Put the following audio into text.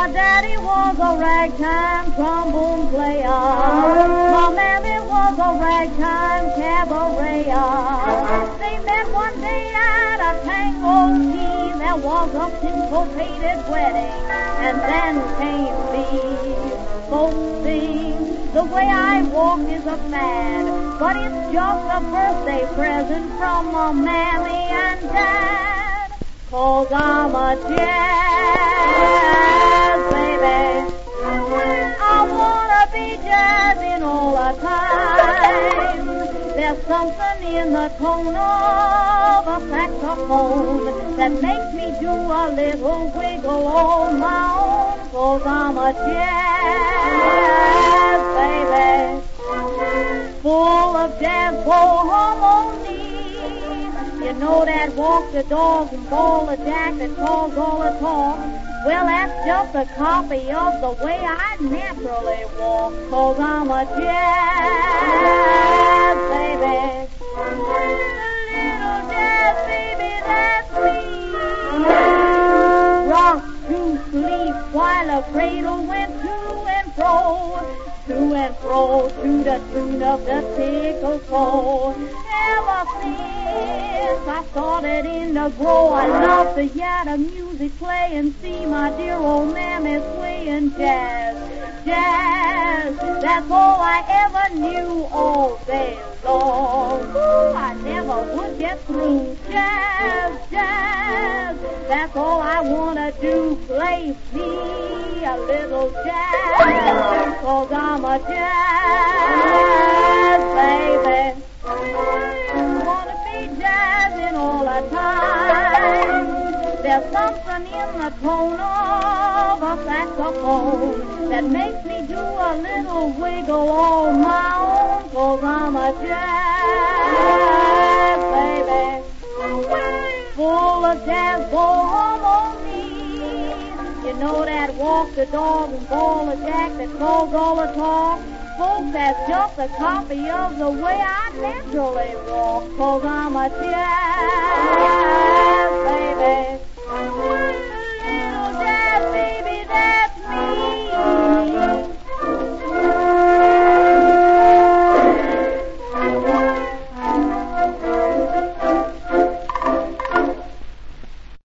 My daddy was a ragtime trombone player. My mammy was a ragtime cabareter. They met one day at a tango tea. There was a syncopated wedding, and then came me. Folks sing, the way I walk is a fad, but it's just a birthday present from my mammy and dad. 'Cause I'm a jazz baby. I wanna be jazzing all the time. There's something in the tone of a saxophone that makes me do a little wiggle on my own. 'Cause I'm a jazz baby, full of jazz harmony. You know that walk the dog and ball the jack that calls all the talk. Well, that's just a copy of the way I naturally walk. 'Cause I'm a jazz baby, little jazz baby, that's me. Rock to sleep while a cradle went to and fro to the tune of the tickle toe. Ever since I started in to grow, I love to hear the music play and see my dear old mammy swaying jazz, jazz. That's all I ever knew all day long. Ooh, I never would get through. Jazz, jazz. That's all I wanna do. Play me a little jazz. 'Cause I'm a jazz baby. Wanna be jazzing all the time. There's something in the tone of a saxophone that makes me do a little wiggle on my own. 'Cause I'm a jazz baby, full of jazz harmony. You know that walk the dog and ball the jack that calls all the talk. Folks, that's just a copy of the way I naturally walk. 'Cause I'm a jazz